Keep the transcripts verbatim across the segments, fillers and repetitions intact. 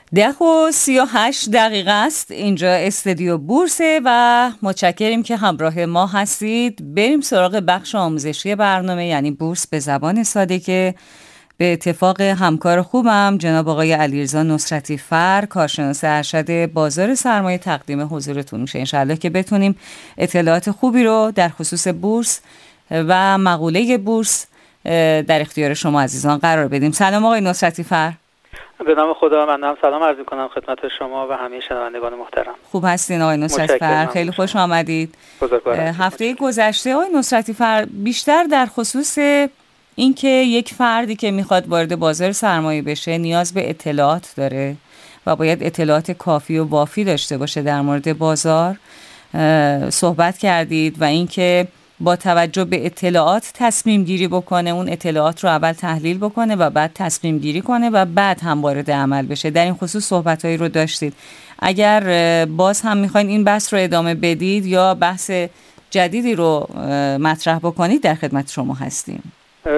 ده و سی و هشت دقیقه است. اینجا استودیو بورسه و متشکریم که همراه ما هستید. بریم سراغ بخش آموزشی برنامه، یعنی بورس به زبان ساده، که به اتفاق همکار خوبم جناب آقای علیرضا نصرتی فر، کارشناس ارشد بازار سرمایه، تقدیم حضورتون میشه. انشالله که بتونیم اطلاعات خوبی رو در خصوص بورس و مقوله بورس در اختیار شما عزیزان قرار بدیم. سلام آقای نصرتی فر. به نام خدا. من هم سلام عرض می‌کنم خدمت شما و همه شنوندگان محترم. خوب هستین آقای نصرتی فر؟ خیلی خوش آمدید. هفته گذشته آقای نصرتی فر بیشتر در خصوص اینکه یک فردی که میخواد وارد بازار سرمایه بشه نیاز به اطلاعات داره و باید اطلاعات کافی و وافی داشته باشه در مورد بازار صحبت کردید و اینکه با توجه به اطلاعات تصمیم گیری بکنه، اون اطلاعات رو اول تحلیل بکنه و بعد تصمیم گیری کنه و بعد هم وارد عمل بشه. در این خصوص صحبتایی رو داشتید. اگر باز هم میخواین این بحث رو ادامه بدید یا بحث جدیدی رو مطرح بکنید در خدمت شما هستیم.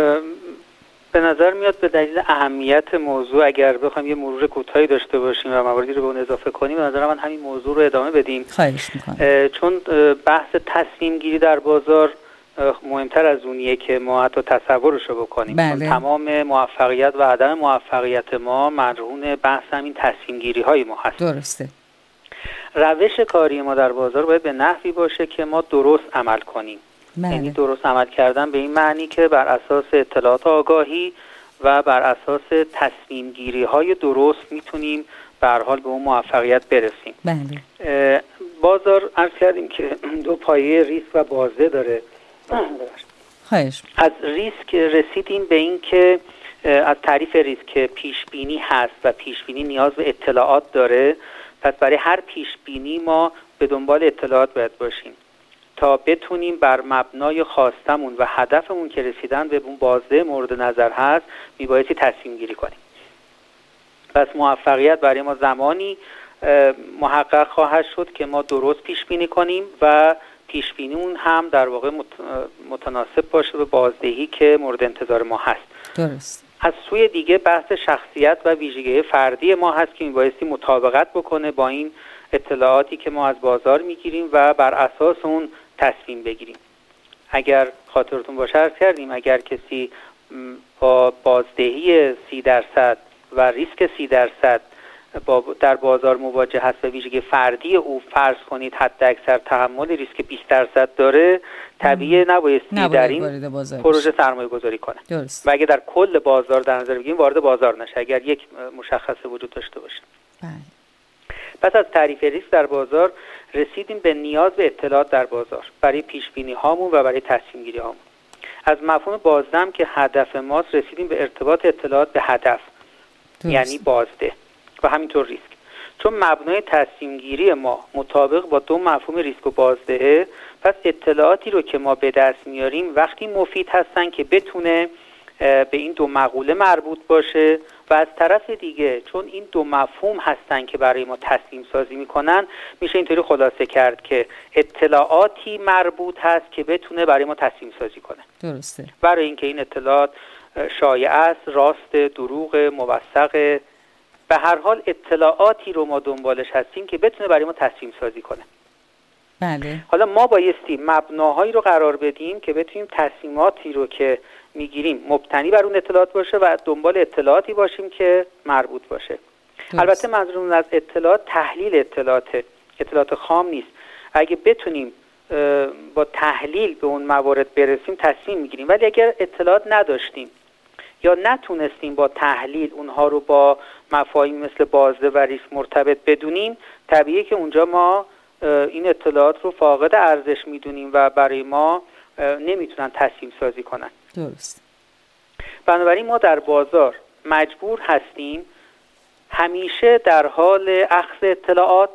به نظر میاد به دلیل اهمیت موضوع اگر بخوایم یه مرور کوتاهی داشته باشیم و مواردی رو به اون اضافه کنیم، به نظر من همین موضوع رو ادامه بدیم. خواهش میکنم. چون بحث تصمیم گیری در بازار مهمتر از اونیه که ما حتی تصورش رو بکنیم. بله. تمام موفقیت و عدم موفقیت ما مرهون بحث همین تصمیم گیری های ما هست. درسته. روش کاری ما در بازار باید به نحوی باشه که ما درست عمل کنیم. یعنی درست عمل کردن به این معنی که بر اساس اطلاعات آگاهی و بر اساس تصمیم گیری های درست میتونیم به هر حال به اون موفقیت برسیم. بله. بازار عرض کردیم که دو پایه ریسک و بازده داره. خواهش. از ریسک رسیدیم به این که از تعریف ریسک که پیش بینی هست و پیش بینی نیاز به اطلاعات داره. پس برای هر پیش بینی ما به دنبال اطلاعات باید باشیم تا بتونیم بر مبنای خواستمون و هدفمون که رسیدن به اون بازده مورد نظر هست میبایستی تصمیم گیری کنیم. پس موفقیت برای ما زمانی محقق خواهد شد که ما درست پیش بینی کنیم و پیش بینیمون هم در واقع متناسب باشه به بازدهی که مورد انتظار ما هست. درست. از سوی دیگه بحث شخصیت و ویژگی فردی ما هست که میبایستی مطابقت بکنه با این اطلاعاتی که ما از بازار میگیریم و بر اساس اون تصمیم بگیریم. اگر خاطرتون باشه عرض کردیم اگر کسی با بازدهی سی درصد و ریسک سی درصد با در بازار مواجه هست و ویژگی فردی او فرض کنید حد اکثر تحمل ریسک بیست درصد داره، طبیعی نبایستی در این پروژه سرمایه گذاری کنه. درست. و اگه در کل بازار در نظر بگیریم وارد بازار نشه اگر یک مشخصه وجود داشته باشه. بله. پس از تعریف ریسک در بازار رسیدیم به نیاز به اطلاعات در بازار برای پیش بینی هامون و برای تصمیم گیری هامون. از مفهوم بازده که هدف ماست رسیدیم به ارتباط اطلاعات به هدف. درست. یعنی بازده و همینطور ریسک. چون مبنای تصمیم گیری ما مطابق با دو مفهوم ریسک و بازده، پس اطلاعاتی رو که ما به دست میاریم وقتی مفید هستن که بتونه به این دو مقوله مربوط باشه و از طرف دیگه چون این دو مفهوم هستن که برای ما تصمیم سازی میکنن، میشه اینطوری خلاصه کرد که اطلاعاتی مربوط هست که بتونه برای ما تصمیم سازی کنه. درسته. برای اینکه این اطلاعات شایع است، راست، دروغ، موثق، به هر حال اطلاعاتی رو ما دنبالش هستیم که بتونه برای ما تصمیم سازی کنه. بله. حالا ما بایستی مبناهایی رو قرار بدیم که بتونیم تصمیماتی رو که میگیریم مبتنی بر اون اطلاعات باشه و دنبال اطلاعاتی باشیم که مربوط باشه. درست. البته منظورمون از اطلاعات تحلیل اطلاعات اطلاعات خام نیست. اگه بتونیم با تحلیل به اون موارد برسیم تصمیم میگیریم، ولی اگر اطلاعات نداشتیم یا نتونستیم با تحلیل اونها رو با مفاهیم مثل بازده و ریسک مرتبط بدونیم، طبیعیه که اونجا ما این اطلاعات رو فاقد ارزش میدونیم و برای ما نمیتونن تصمیم سازی کنن. درست. بنابراین ما در بازار مجبور هستیم همیشه در حال اخذ اطلاعات،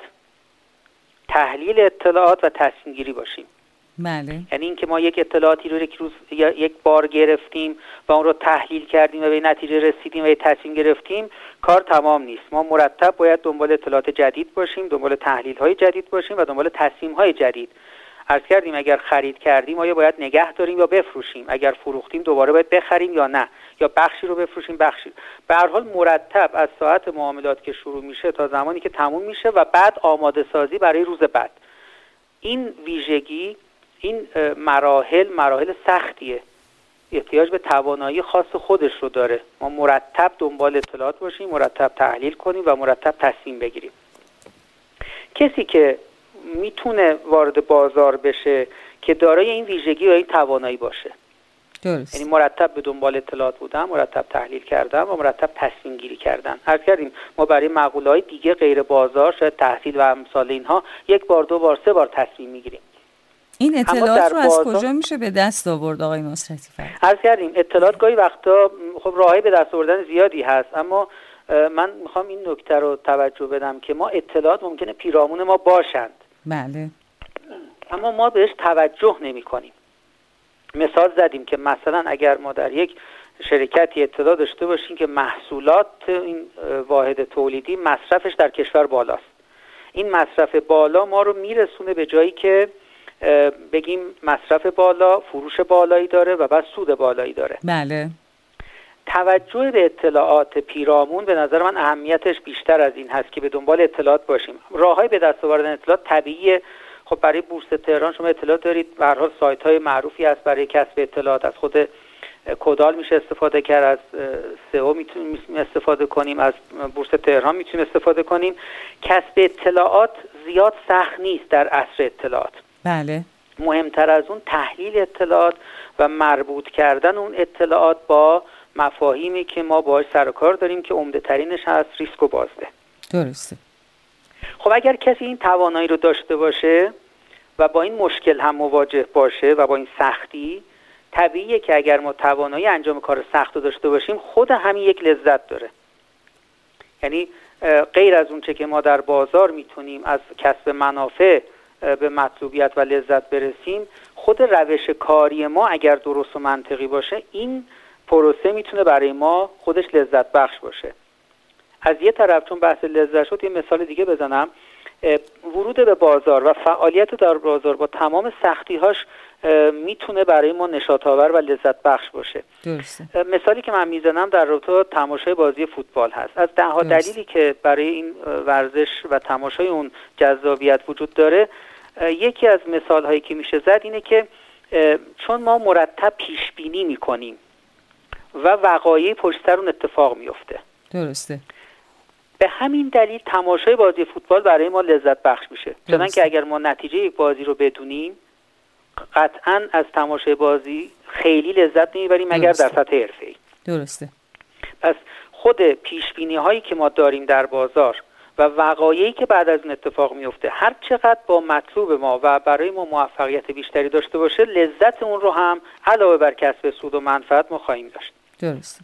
تحلیل اطلاعات و تصمیم گیری باشیم. بله. یعنی اینکه ما یک اطلاعاتی رو یک روز یا یک بار گرفتیم و اون رو تحلیل کردیم و به نتیجه رسیدیم و یک تصمیم گرفتیم، کار تمام نیست. ما مرتب باید دنبال اطلاعات جدید باشیم، دنبال تحلیل های جدید باشیم و دنبال تصمیم های جدید. عرض کردیم اگر خرید کردیم آیا باید نگه داریم یا بفروشیم، اگر فروختیم دوباره باید بخریم یا نه، یا بخشی رو بفروشیم بخشی. به هر حال مرتب از ساعت معاملات که شروع میشه تا زمانی که تموم میشه و بعد آماده سازی برای روز بعد. این ویژگی، این مراحل مراحل سختیه، احتیاج به توانایی خاص خودش رو داره. ما مرتب دنبال اطلاعات باشیم، مرتب تحلیل کنیم و مرتب تصمیم بگیریم. کسی که میتونه وارد بازار بشه که دارای این ویژگی و این توانایی باشه. درست. یعنی مرتب به دنبال اطلاعات بودن، مرتب تحلیل کردن و مرتب تصمیم گیری کردن. عرض کردیم ما برای مقوله‌های دیگه غیر بازار، شاید تحصیل و امثال اینها، یک بار دو بار سه بار تصمیم میگیریم. این اطلاعات رو از کجا میشه به دست آورد آقای نصرتی فر؟ عرض کردیم اطلاعات گاهی وقتا خب راهی به دست آوردن زیادی هست، اما من میخوام این نکته رو توجه بدم که ما اطلاعات ممکنه پیرامون ما باشند. بله. اما ما بهش توجه نمی کنیم. مثال زدیم که مثلا اگر ما در یک شرکتی اطلاع داشته باشیم که محصولات این واحد تولیدی مصرفش در کشور بالاست، این مصرف بالا ما رو میرسونه به جایی که بگیم مصرف بالا فروش بالایی داره و بعد سود بالایی داره. بله. توجه به اطلاعات پیرامون به نظر من اهمیتش بیشتر از این هست که به دنبال اطلاعات باشیم. راههای به دست آوردن اطلاعات طبیعیه. خب برای بورس تهران شما اطلاعات دارید، به هر حال سایت‌های معروفی هست برای کسب اطلاعات. از خود کدال میشه استفاده کرد، از سئو میتونیم استفاده کنیم، از بورس تهران میتونیم استفاده کنیم. کسب اطلاعات زیاد سخت نیست در عصر اطلاعات. بله. مهمتر از اون تحلیل اطلاعات و مربوط کردن اون اطلاعات با مفاهیمی که ما باهاش سر و کار داریم که عمده ترینش هست ریسک و بازده. درسته. خب اگر کسی این توانایی رو داشته باشه و با این مشکل هم مواجه باشه و با این سختی، طبیعیه که اگر ما توانایی انجام کار سخت رو داشته باشیم خود همین یک لذت داره. یعنی غیر از اون چه که ما در بازار میتونیم از کسب منافع به مطلوبیت و لذت برسیم، خود روش کاری ما اگر درست و منطقی باشه این پروسه میتونه برای ما خودش لذت بخش باشه. از یه طرف چون بحث لذت شد یه مثال دیگه بزنم. ورود به بازار و فعالیت در بازار با تمام سختی‌هاش میتونه برای ما نشاط آور و لذت بخش باشه. درسته. مثالی که من میزنم در رابطه با تماشای بازی فوتبال هست. از ده ها دلیلی که برای این ورزش و تماشای اون جذابیت وجود داره، یکی از مثال‌هایی که میشه زد اینه که چون ما مرتب پیش بینی میکنیم و وقایع پشت سر اون اتفاق میفته. درسته. به همین دلیل تماشای بازی فوتبال برای ما لذت بخش میشه. چون که اگر ما نتیجه یک بازی رو بدونیم قطعاً از تماشای بازی خیلی لذت نمیبریم مگر در سطح حرفه‌ای. درسته. پس خود پیش بینی هایی که ما داریم در بازار و وقایعی که بعد از اون اتفاق میفته هر چقدر با مطلوب ما و برای ما موفقیت بیشتری داشته باشه، لذت اون رو هم علاوه بر کسب سود و منفعت ما خواهیم داشت. درسته.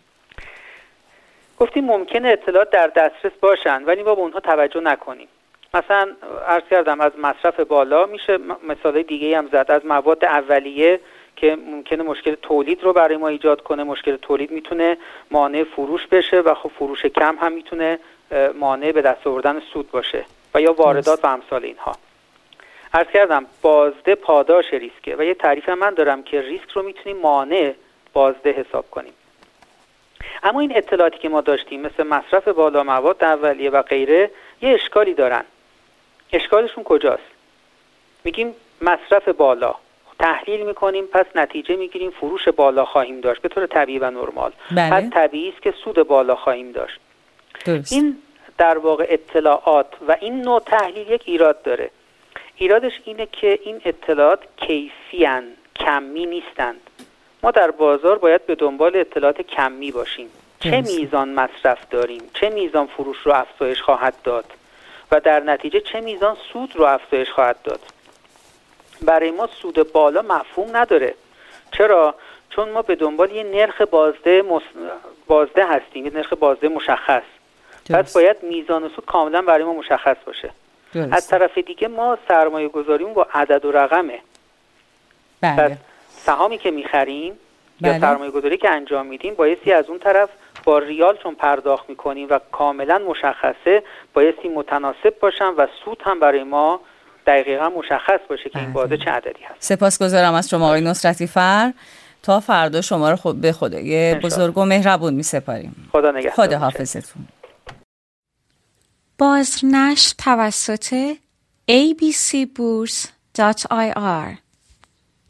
گفتیم ممکنه اطلاعات در دسترس باشن ولی ما به اونها توجه نکنیم. مثلا عرض کردم از مصرف بالا میشه مثالای دیگه هم زد، از مواد اولیه که ممکنه مشکل تولید رو برای ما ایجاد کنه. مشکل تولید میتونه مانع فروش بشه و خب فروش کم هم میتونه مانع به دست آوردن سود باشه و یا واردات و امثال اینها. عرض کردم بازده پاداش ریسکه و یه تعریف من دارم که ریسک رو میتونیم مانع بازده حساب کنیم. اما این اطلاعاتی که ما داشتیم مثل مصرف بالا، مواد اولیه و غیره یه اشکالی دارن. اشکالشون کجاست؟ میگیم مصرف بالا، تحلیل میکنیم پس نتیجه میگیریم فروش بالا خواهیم داشت به طور طبیعی و نرمال. بله. پس طبیعی است که سود بالا خواهیم داشت. درست. این در واقع اطلاعات و این نوع تحلیل یک ایراد داره. ایرادش اینه که این اطلاعات کیفی ان، کمی نیستند. ما در بازار باید به دنبال اطلاعات کمی باشیم. چه میزان مصرف داریم، چه میزان فروش رو افزایش خواهد داد و در نتیجه چه میزان سود رو افزایش خواهد داد. برای ما سود بالا مفهوم نداره. چرا؟ چون ما به دنبال یه نرخ بازده مص... بازده هستیم، یه نرخ بازده مشخص. پس باید میزان سود کاملا برای ما مشخص باشه. درست. از طرف دیگه ما سرمایه گذاریمون با عدد و رقمه. بله. پس سهامی که میخریم بله. یا سرمایه گذاری که انجام میدیم بایستی از اون طرف با ریال چون پرداخت میکنیم و کاملا مشخصه بایستی متناسب باشن و سود هم برای ما دقیقا مشخص باشه که این بازه چه عددی هست. سپاسگزارم از شما آقای نصرتی فر. تا فردا شما رو خود به خدای بزرگ و مهربون می‌سپاریم. خدا نگهدار. خدا حافظتون. بازنشر توسط ای بی سی بورس دات آی آر